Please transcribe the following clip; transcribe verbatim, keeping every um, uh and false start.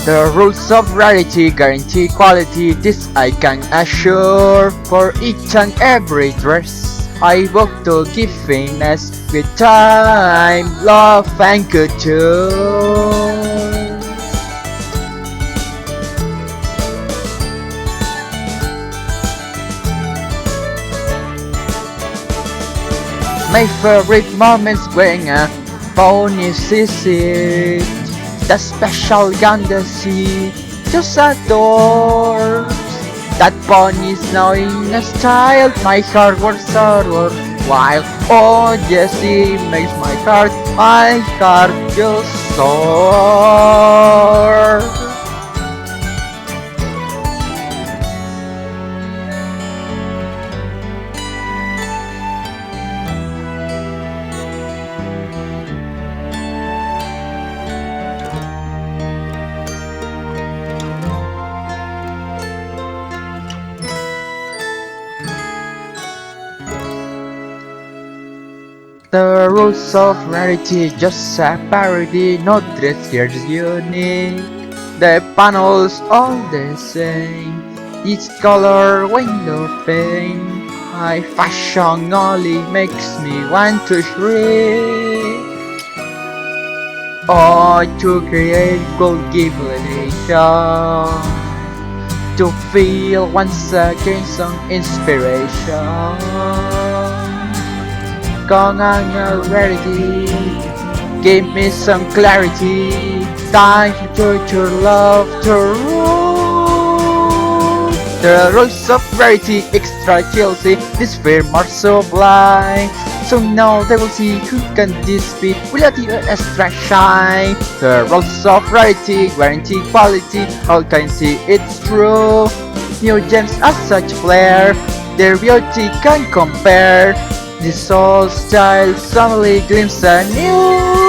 The rules of rarity guarantee quality, this I can assure. For each and every dress, I work to give finesse with time, love and couture. My favorite moments when a pony sees it, the special gun the sea just adores. That pony's knowing a style, my heart was sorrow wild. Oh yes, it makes my heart, my heart just soar. The rules of rarity, just a parody, no dress here is unique. The panels all the same, each color window pane. My fashion only makes me want to shriek. Oh, to create will give elation, to feel once again some inspiration. Con ang rarity, give me some clarity. Time to your love to rule. The rules of rarity, extra jealousy, this fear more sublime. So now they will see who can this be without the extra shine. The rules of rarity, guarantee quality, all can see it's true. New gems are such flair, their beauty can compare. This old style suddenly glimpses anew.